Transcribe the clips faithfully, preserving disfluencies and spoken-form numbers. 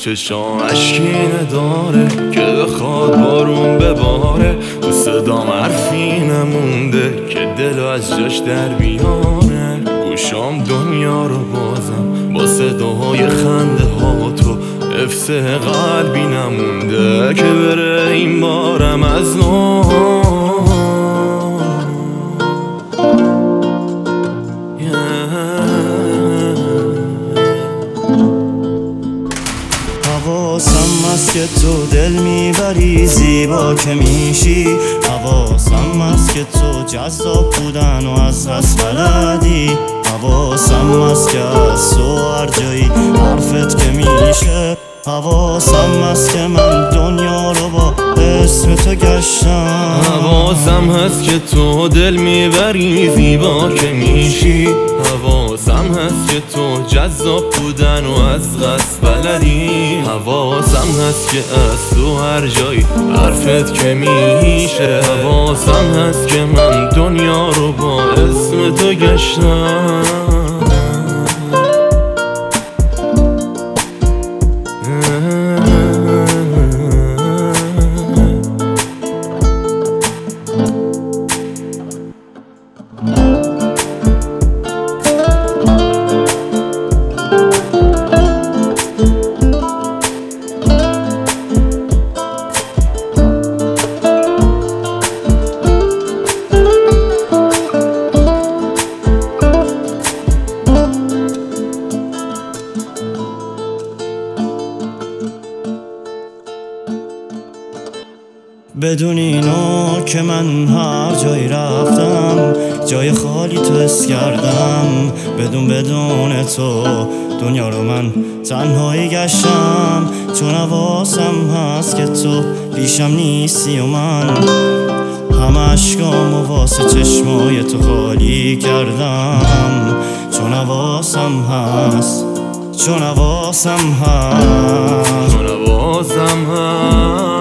چشام اشکی نداره که بخواد بارون بباره، تو صدام حرفی نمونده که دلو از جاش در بیاره. گوشام دنیا رو بازم با صداهای خنده ها تو، حفظ قلبی نمونده که بره این بارم از نو. حواسم هست که تو دل میبری زیبا که میشی، حواسم هست که تو جذاب بودن و از هست بلدی، حواسم هست که از تو هر جایی حرفت که میشه، حواسم هست که من دنیا رو با اسم تو گشتم. حواسم هست که تو دل میبری زیبا که میشی، حواسم هست که تو جذاب بودن و از قصد بلدی، حواسم هست که از تو هر جایی حرفت که میشه، حواسم هست که من دنیا رو با اسم تو گشتم. بدون اینو که من هر جایی رفتم جای خالی تو حس کردم، بدون بدون تو دنیا رو من تنهایی گشتم، چون حواسم هست که تو پیشم نیستی و من همه عشقامو واسه چشمای تو خالی کردم، چون حواسم هست چون حواسم هست چون حواسم هست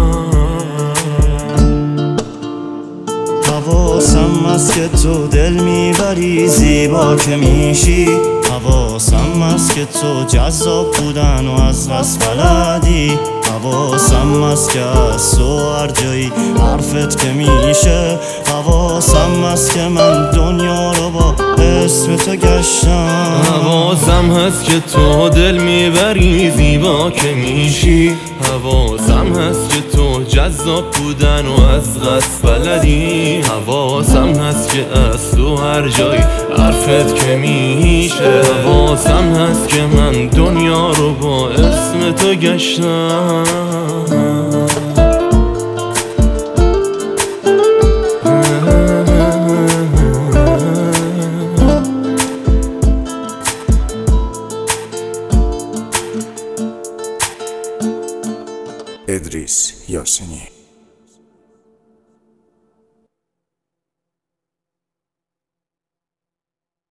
حواسم هست که تو دل میبری زیبا که میشی، حواسم هست که تو جذاب بودن و از قصد بلدی، حواسم هست که از تو هر جایی حرفت که میشه، حواسم هست که من دنیا رو با اسم تو گشتم. حواسم هست که تو دل میبری زیبا که میشی، حواسم هست که تو جذاب بودن و از قصد بلدی، حواسم هست که از تو هر جایی حرفت که میشه، حواسم هست که من دنیا رو با اسم تو گشتم. ادریس یاسینی.